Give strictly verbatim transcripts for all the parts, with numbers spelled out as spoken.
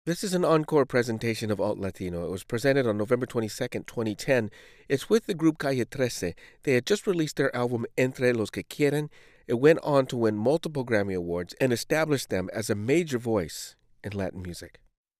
This is an encore presentation of Alt Latino. It was presented on November twenty-second, twenty ten. It's with the group Calle thirteen. They had just released their album Entre los que quieren. It went on to win multiple Grammy Awards and established them as a major voice in Latin music.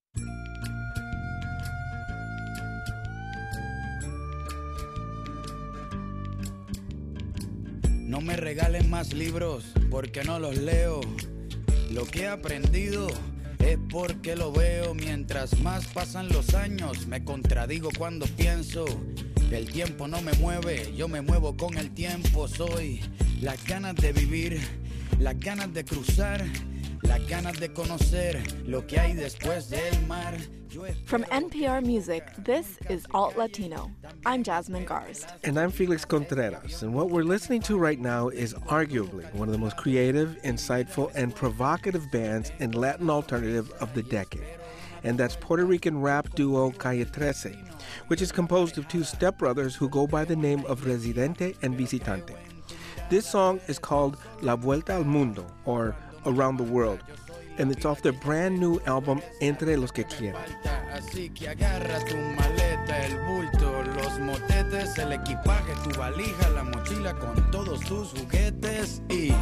No me regalen más libros porque no los leo. Lo que he aprendido es porque lo veo. Mientras más pasan los años, me contradigo cuando pienso. El tiempo no me mueve, yo me muevo con el tiempo. Soy las ganas de vivir, las ganas de cruzar, las ganas de conocer lo que hay después del mar. From N P R Music, this is Alt Latino. I'm Jasmine Garst. And I'm Felix Contreras. And what we're listening to right now is arguably one of the most creative, insightful, and provocative bands in Latin alternative of the decade. And that's Puerto Rican rap duo Calle thirteen, which is composed of two stepbrothers who go by the name of Residente and Visitante. This song is called La Vuelta al Mundo, or Around the World, and it's off their brand new album Entre los que quieren. Así que agarra tu maleta, el bulto, los motetes, el equipaje, tu valija, la mochila con todos tus juguetes y...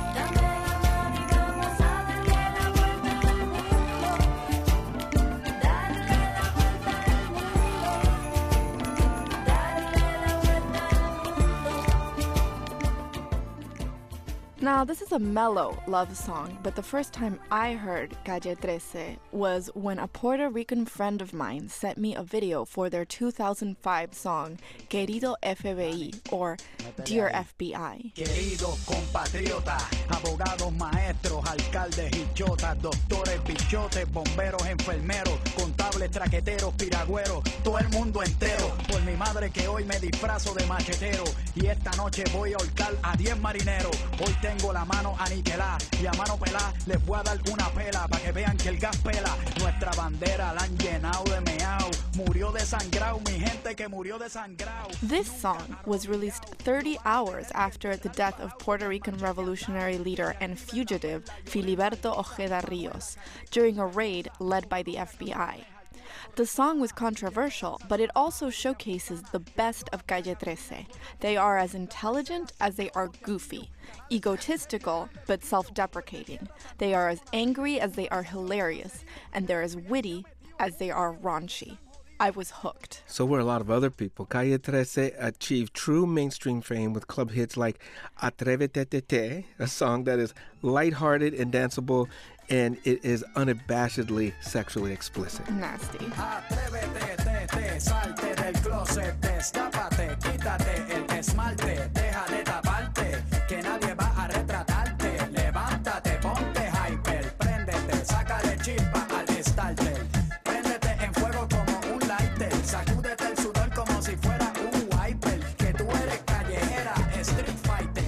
Now, this is a mellow love song, but the first time I heard Calle thirteen was when a Puerto Rican friend of mine sent me a video for their two thousand five song, Querido F B I, or Dear F B I. Queridos compatriotas, abogados, maestros, alcaldes y chotas, doctores, bichotes, bomberos, enfermeros, contables, traqueteros, piragüeros, todo el mundo entero. Por mi madre que hoy me disfrazo de machetero y esta noche voy a ahorcar a diez marineros. Hoy tengo la mano aniquilada y a mano pelada les voy a dar una pela para que vean que el gas pela. Nuestra bandera la han llenado de meao. Murió desangrado, mi gente que murió desangrado. This song was released thirty hours after the death of Puerto Rican revolutionary leader and fugitive Filiberto Ojeda Rios during a raid led by the F B I. The song was controversial, but it also showcases the best of Calle thirteen. They are as intelligent as they are goofy, egotistical but self-deprecating. They are as angry as they are hilarious, and they're as witty as they are raunchy. I was hooked. So were a lot of other people. Calle thirteen achieved true mainstream fame with club hits like Atrévete, a song that is lighthearted and danceable, and it is unabashedly sexually explicit. Nasty. Atrévete, te, salte del closet, destápate, quítate el esmalte, deja de taparte, que nadie va a retratarte. Levántate, ponte hyper, préndete, sácale chispa al starter. Préndete en fuego como un lighter, sacúdete el sudor como si fuera un wiper, que tú eres callejera, street fighter.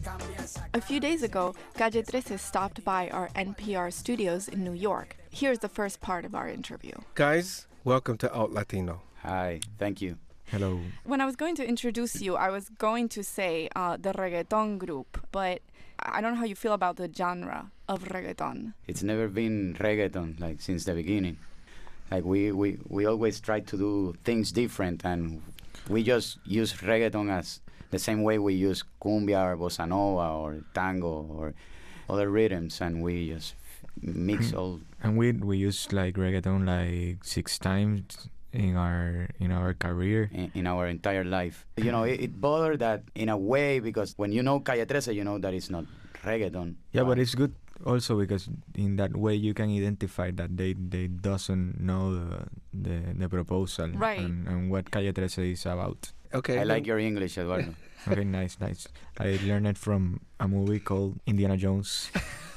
A few days ago, Calle thirteen stopped by our N P R studios in New York. Here's the first part of our interview. Guys, welcome to Alt Latino. Hi, thank you. Hello. When I was going to introduce you, I was going to say uh, the reggaeton group, but I don't know how you feel about the genre of reggaeton. It's never been reggaeton, like, since the beginning. Like, we, we, we always try to do things different, and we just use reggaeton as the same way we use cumbia or bossa nova or tango or other rhythms, and we just mix all. And we we use like reggaeton like six times in our in our career. In, in our entire life. You know, it, it bothered that in a way, because when you know Calle thirteen, you know that it's not reggaeton. Yeah, but, but it's good also because in that way you can identify that they they doesn't know the the, the proposal, right, and, and what Calle thirteen is about. Okay. I like your English, Eduardo. Okay, nice, nice. I learned it from a movie called Indiana Jones.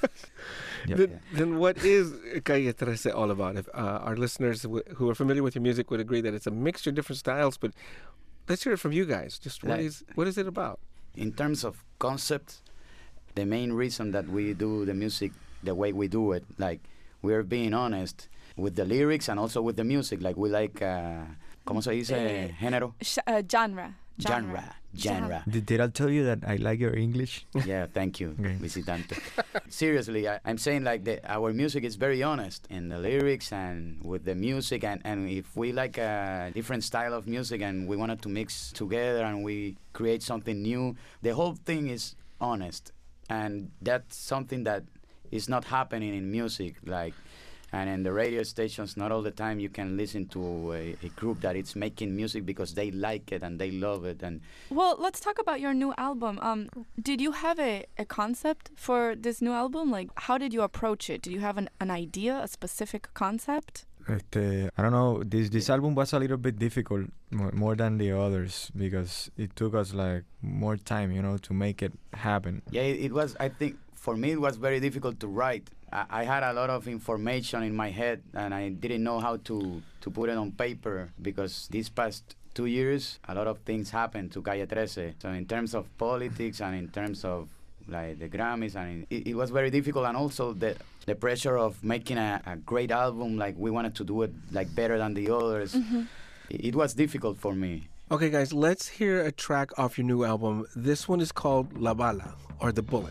Yep. Then, then what is Calle thirteen all about? If uh, our listeners w- who are familiar with your music would agree that it's a mixture of different styles, but let's hear it from you guys. Just what like, is what is it about? In terms of concept, the main reason that we do the music the way we do it, like, we're being honest with the lyrics and also with the music. Like, we like, uh, ¿cómo se dice? Eh, Género? Sh- uh, genre. Genre. Genre. Did, did I tell you that I like your English? Yeah, thank you, Okay. Visitante. Seriously, I, I'm saying like the, our music is very honest in the lyrics and with the music, and, and if we like a different style of music and we wanted to mix together and we create something new, the whole thing is honest, and that's something that is not happening in music, like. And in the radio stations, not all the time you can listen to a, a group that is making music because they like it and they love it. And Well, let's talk about your new album. Um, did you have a, a concept for this new album? Like, how did you approach it? Did you have an, an idea, a specific concept? Este, I don't know. This this album was a little bit difficult, more, more than the others, because it took us like more time, you know, to make it happen. yeah, it, it was, I think, for me it was very difficult to write. I, I had a lot of information in my head and I didn't know how to, to put it on paper, because these past two years, a lot of things happened to Calle thirteen. So in terms of politics and in terms of like the Grammys, and it, it was very difficult, and also the the pressure of making a, a great album, like we wanted to do it like better than the others. Mm-hmm. It, it was difficult for me. Okay, guys, let's hear a track off your new album. This one is called La Bala, or The Bullet.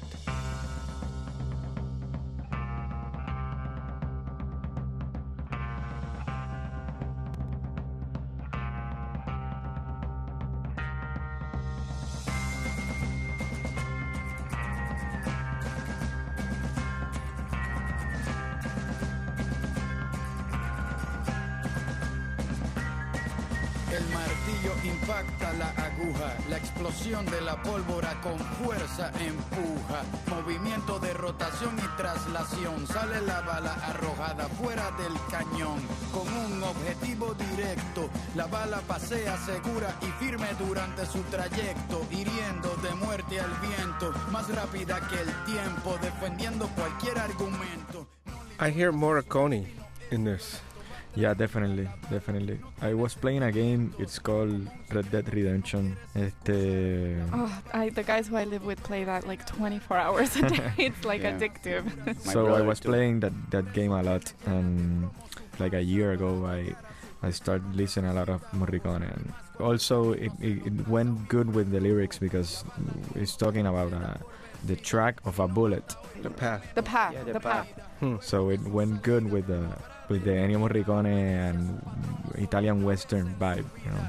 El martillo impacta la aguja, la explosión de la pólvora con fuerza empuja, movimiento de rotación y traslación, sale la bala arrojada fuera del cañón, con un objetivo directo, la bala pasea segura y firme durante su trayecto, hiriendo de muerte al viento, más rápida que el tiempo, defendiendo cualquier argumento. I hear Morricone in this. Yeah, definitely, definitely. I was playing a game. It's called Red Dead Redemption. Este. Oh, I, the guys who I live with play that like twenty-four hours a day. It's like Yeah. addictive. My So I brother was too. playing that, that game a lot, and like a year ago, I I started listening a lot of Morricone, and also it, it, it went good with the lyrics because it's talking about uh, the track of a bullet. The Path. The path, Yeah, the, the path. path. So it went good with the with the Ennio Morricone and Italian Western vibe, you know.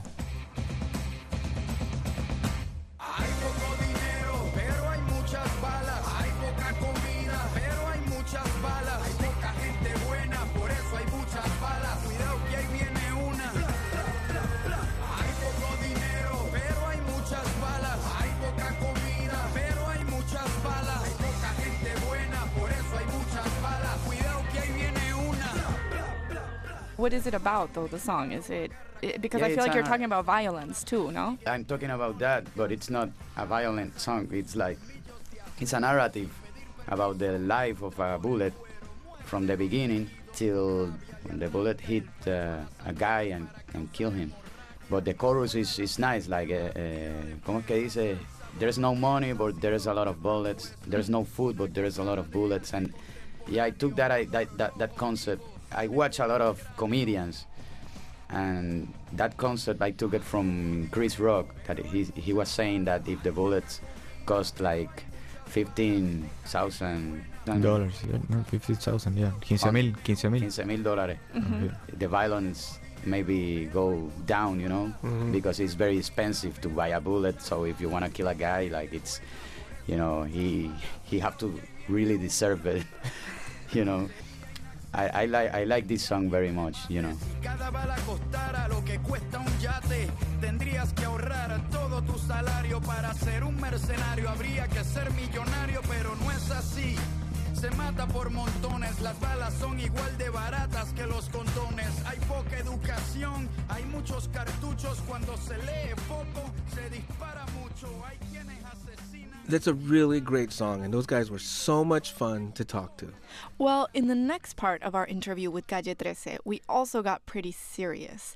Hay poco dinero, pero hay muchas balas. Hay poca comida, pero hay muchas balas. Hay poca gente buena, por eso hay muchas balas. Cuidado que ahí viene una. Hay poco dinero, pero hay muchas balas. Hay poca comida, pero hay muchas balas. Hay poca gente buena, por eso hay muchas balas. Cuidado que ahí viene una. What is it about, though, the song? Is it... it because Yeah, I feel it's like you're a- talking about violence, too, no? I'm talking about that, but it's not a violent song. It's like, it's a narrative about the life of a bullet from the beginning till when the bullet hit uh, a guy and, and kill him. But the chorus is, is nice, like, uh, uh, ¿cómo es que dice? There's no money, but there's a lot of bullets. There's no food, but there's a lot of bullets. And yeah, I took that, I, that, that, that concept. I watch a lot of comedians, and that concept I took it from Chris Rock, that he he was saying that if the bullets cost like fifteen thousand Dollars, yeah, no, fifty thousand, yeah. quince mil, quince mil. quince mil dólares, Okay. the violence maybe go down, you know, Mhm. because it's very expensive to buy a bullet. So if you want to kill a guy, like it's, you know, he he have to really deserve it, you know. I, I like I like this song very much, you know. Si cada bala costara lo que cuesta un yate, tendrías que ahorrar todo tu salario para ser un mercenario. Habría que ser millonario, pero no es así. Se mata por montones, las balas son igual de baratas que los condones. Hay poca educación, hay muchos cartuchos. Cuando se lee poco, se dispara mucho. Hay quienes asesinan. That's a really great song, and those guys were so much fun to talk to. Well, in the next part of our interview with Calle thirteen, we also got pretty serious.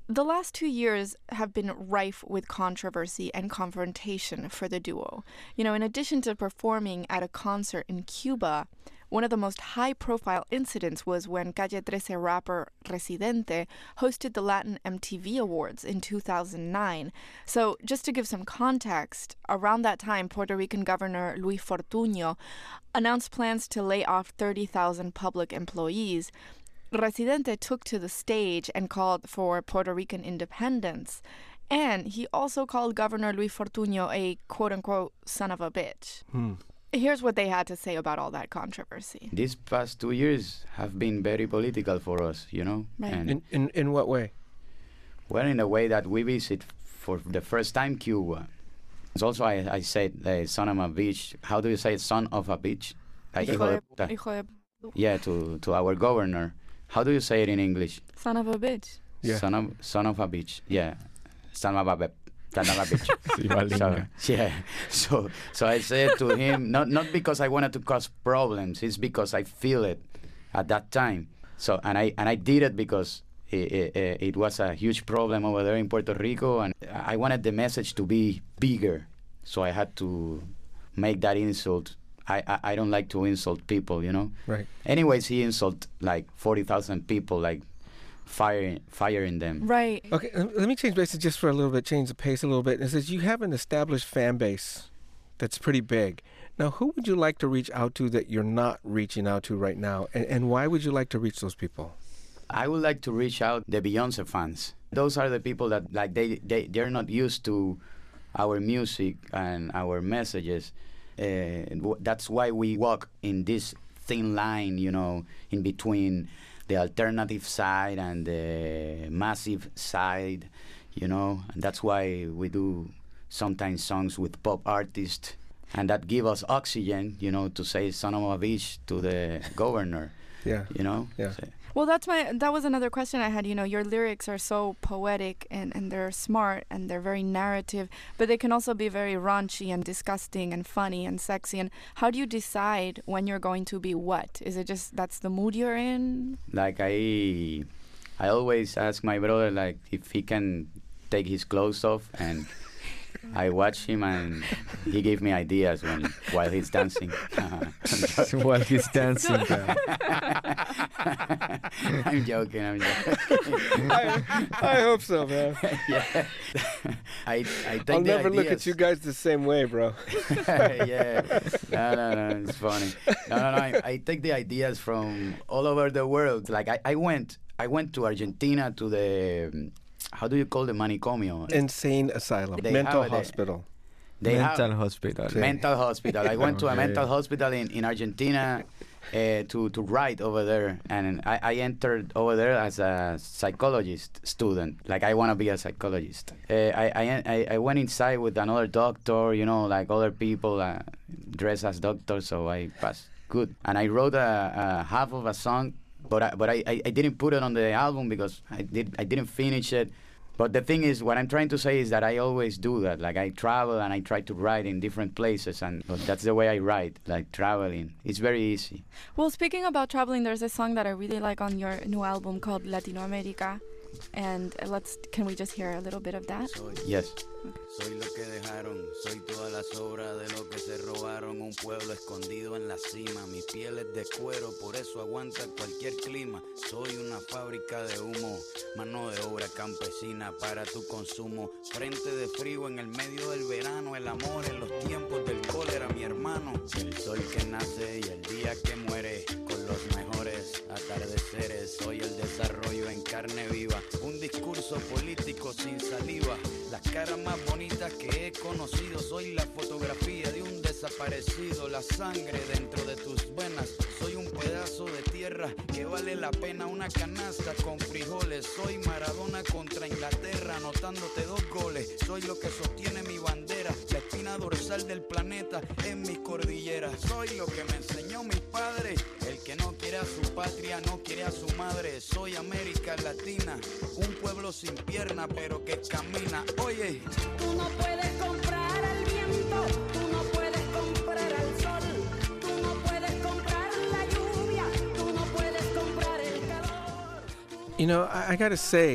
The last two years have been rife with controversy and confrontation for the duo. You know, in addition to performing at a concert in Cuba, one of the most high-profile incidents was when Calle thirteen rapper Residente hosted the Latin M T V Awards in two thousand nine. So just to give some context, around that time, Puerto Rican Governor Luis Fortuño announced plans to lay off thirty thousand public employees. Residente took to the stage and called for Puerto Rican independence. And he also called Governor Luis Fortuño a quote-unquote son of a bitch. Hmm. Here's what they had to say about all that controversy. These past two years have been very political for us, you know. Right. And In, in in what way? well, in a way that we visit for the first time Cuba. It's also, I, I said, uh, son of a bitch. How do you say son of a bitch? Like, Hijo hijo de de- puta. hijo de- Yeah, to, to our governor. How do you say it in English? Son of a bitch. Yeah. Son of son of a bitch. Yeah. Son of a bitch. Son of a bitch. Sí, vale, So, venga. yeah. So so I said to him, not not because I wanted to cause problems, it's because I feel it at that time. So and I and I did it because it, it, it was a huge problem over there in Puerto Rico, and I wanted the message to be bigger. So I had to make that insult. I, I, I don't like to insult people, you know. Right. Anyways, he insulted like forty thousand people, like firing firing them. Right. Okay, um, let me change bases just for a little bit, change the pace a little bit. It says you have an established fan base that's pretty big. Now, who would you like to reach out to that you're not reaching out to right now? And, and why would you like to reach those people? I would like to reach out the Beyonce fans. Those are the people that like they, they they're not used to our music and our messages. Uh, w- that's why we walk in this thin line, you know, in between the alternative side and the massive side, you know. And that's why we do sometimes songs with pop artists, and that give us oxygen, you know, to say son of a bitch to the governor, Yeah. you know. Yeah. So- Well, that's my. That was another question I had. You know, your lyrics are so poetic and, and they're smart and they're very narrative, but they can also be very raunchy and disgusting and funny and sexy. And how do you decide when you're going to be what? Is it just that's the mood you're in? Like I, I always ask my brother like if he can take his clothes off, and I watch him and he gave me ideas when while he's dancing. While he's dancing. uh, I'm joking. I'm joking. I, I hope so, man. yeah. I I take I'll the never look at ideas. you guys the same way, bro. yeah. No, no, no. It's funny. No, no, no. I, I take the ideas from all over the world. Like I, I went, I went to Argentina to the, um, how do you call the manicomio? Insane asylum, They mental have it, uh, hospital. They have- mental hospital. Sí. Mental hospital. I went to a Okay. mental hospital in, in Argentina uh, to, to write over there. And I, I entered over there as a psychologist student. Like, I want to be a psychologist. Uh, I, I, I- I went inside with another doctor, you know, like other people uh, dressed as doctors, so I passed good. And I wrote a, a half of a song, but I, but I, I I didn't put it on the album because I, did, I didn't finish it. But the thing is, what I'm trying to say is that I always do that. Like, I travel and I try to write in different places, and but that's the way I write, like traveling. It's very easy. Well, speaking about traveling, there's a song that I really like on your new album called Latinoamérica, and uh, let's can we just hear a little bit of that? Yes. Soy lo que dejaron, soy todas las obras de lo que se robaron. Un pueblo escondido en la cima, mi piel es de cuero, por eso aguanta cualquier clima. Soy una fábrica de humo, mano de obra campesina para tu consumo. Frente de frío en el medio del verano, el amor en los tiempos del cólera, mi hermano. El sol que nace y el día que muere, con los mejores atardeceres. Soy el desarrollo en carne viva, un discurso político sin saliva. Las caras más bonitas que he conocido, soy la fotografía de un desaparecido, la sangre dentro de tus venas. Soy un pedazo de tierra que vale la pena una canasta con frijoles. Soy Maradona contra Inglaterra, anotándote dos goles. Soy lo que sostiene mi bandera, la espina dorsal del planeta en mis cordilleras. Soy lo que me enseñó mi padre, el que no quiere a su patria, no quiere a su madre. Soy América Latina, un pueblo sin pierna pero que camina. Oye, Tú no puedes comprar al viento, tú no puedes comprar al sol, tú no puedes comprar la lluvia, tú no puedes comprar el calor. You know, I, I gotta say,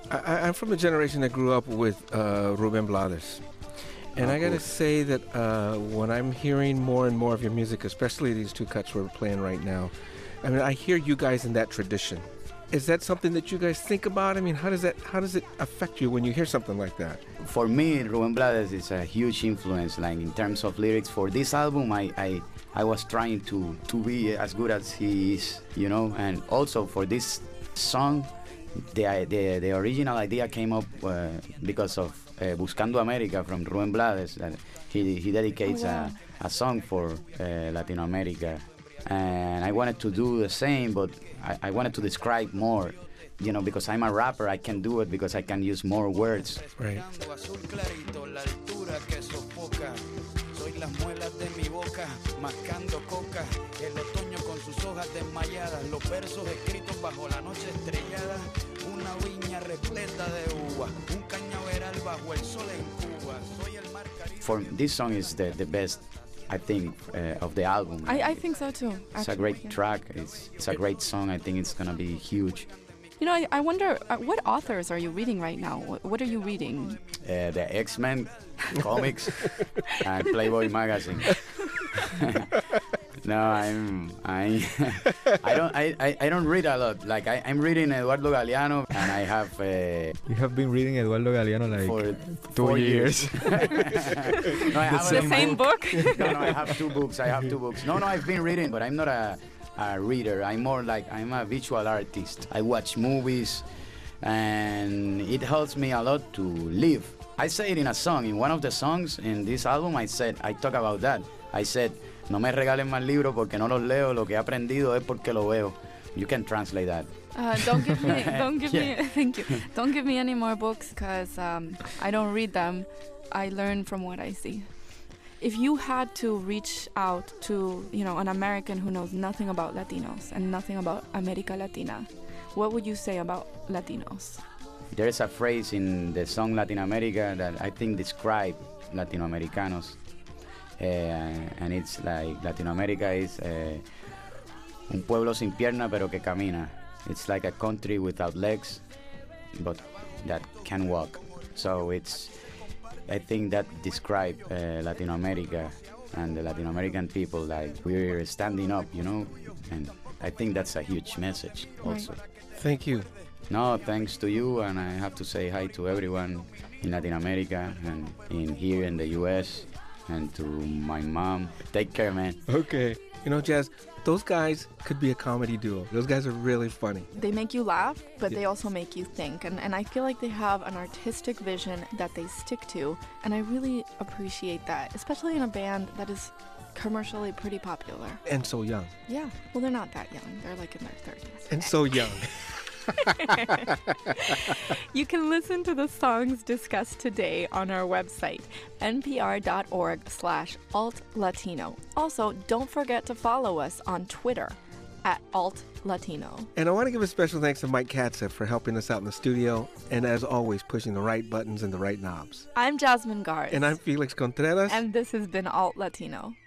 I, I'm from a generation that grew up with uh, Ruben Blades. And Oh, I got to cool. say that uh, when I'm hearing more and more of your music, especially these two cuts we're playing right now, I mean, I hear you guys in that tradition. Is that something that you guys think about? I mean, how does that how does it affect you when you hear something like that? For me, Ruben Blades is a huge influence. Like in terms of lyrics, for this album, I I, I was trying to to be as good as he is, you know. And also for this song, the the, the original idea came up uh, because of uh, Buscando America from Ruben Blades. That he he dedicates Oh, wow. a, a song for uh, Latin America, and I wanted to do the same, but I, I wanted to describe more. You know, because I'm a rapper, I can do it because I can use more words. Right. Azul clarito, la altura que sofoca. Soy las muelas de mi boca, mascando coca. El otoño con sus hojas desmayadas. Los versos escritos bajo la noche estrellada. Una viña repleta de uva. Un cañaveral bajo el sol en Cuba. Soy el mar Caribe. For this song is the, the best, I think, uh, of the album. I, I think so too. It's a actually, great yeah. track. It's it's a great song. I think it's gonna be huge. You know, I, I wonder uh, what authors are you reading right now? What, what are you reading? Uh, the X-Men comics and Playboy magazine. No, I'm I I don't I, I, I don't read a lot. Like I, I'm reading Eduardo Galeano, and I have uh, You have been reading Eduardo Galeano like for two four years. No, I have The a same book? No, no, I have two books. I have two books. No, no, I've been reading, but I'm not a, a reader. I'm more like I'm a visual artist. I watch movies, and it helps me a lot to live. I say it in a song. In one of the songs in this album, I said I talk about that. I said, no me regalen más libros porque no los leo. Lo que he aprendido es porque lo veo. You can translate that. Uh, don't give me, don't give Yeah. me, thank you. Don't give me any more books because um, I don't read them. I learn from what I see. If you had to reach out to, you know, an American who knows nothing about Latinos and nothing about America Latina, what would you say about Latinos? There's a phrase in the song Latin America that I think describe Latinoamericanos, uh, and it's like Latinoamérica is uh, un pueblo sin pierna pero que camina. It's like a country without legs, but that can walk. So it's, I think that describe uh, Latin America and the Latin American people, like we're standing up, you know, and I think that's a huge message also. Thank you. No, thanks to you, and I have to say hi to everyone in Latin America and in here in the U S and to my mom. Take care, man. Okay. You know, Jazz, those guys could be a comedy duo. Those guys are really funny. They make you laugh, but they also make you think. And, and I feel like they have an artistic vision that they stick to. And I really appreciate that, especially in a band that is commercially pretty popular. And so young. Yeah. Well, they're not that young. They're like in their thirties. And so young. You can listen to the songs discussed today on our website, npr.org slash altlatino. Also, don't forget to follow us on Twitter at altlatino. And I want to give a special thanks to Mike Katza for helping us out in the studio and, as always, pushing the right buttons and the right knobs. I'm Jasmine Garz. And I'm Felix Contreras. And this has been Alt Latino.